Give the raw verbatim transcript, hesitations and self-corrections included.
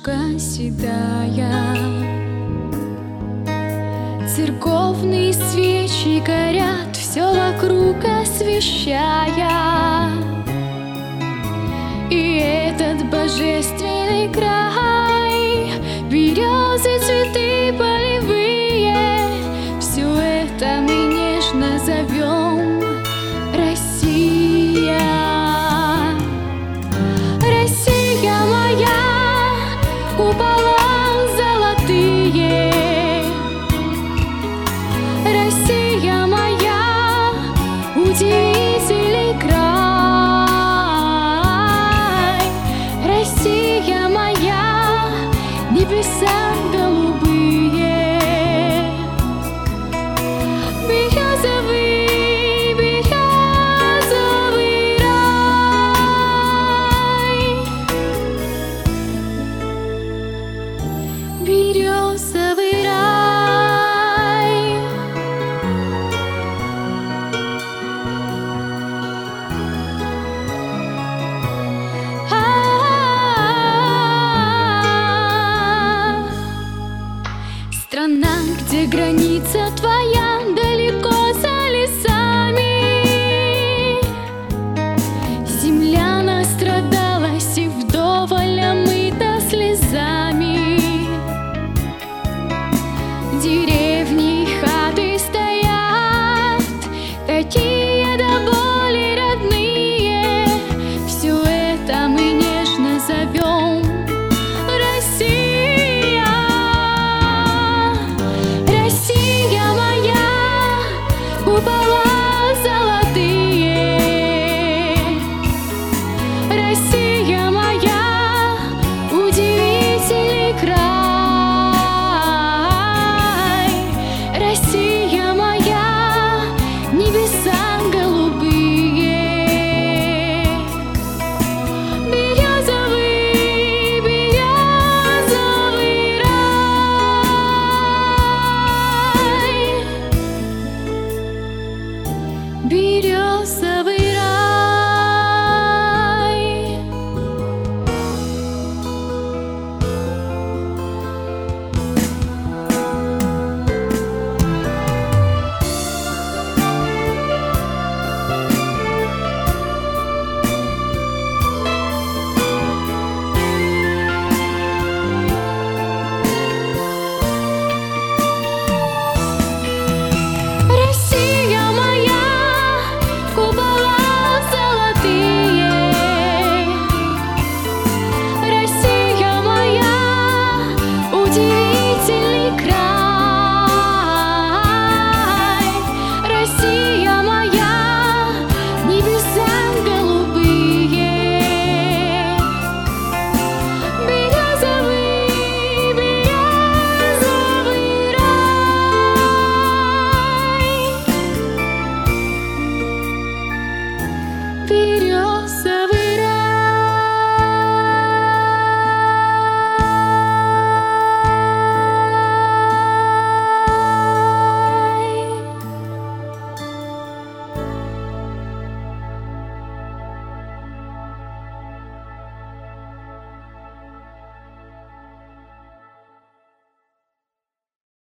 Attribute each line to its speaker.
Speaker 1: макушка седая. Церковные свечи горят, все вокруг освещая. И этот божественный край, березы, цветы полевые, все это мы нежно зовем Россия. Россия моя, купола золотые, Россия моя, удивительный край. Россия моя, небеса голубые, березовый, березовый рай, березовый рай. Страна, где граница твоя далеко за лесами, земля настрадалась и вдоволь омыта слезами. Деревни и хаты стоят, такие до боли родные, все это мы нежно зовем Россия. Россия моя, купола золотые, Россия моя, удивительный край. Россия моя, небеса голубые, березовый, березовый рай, березовый.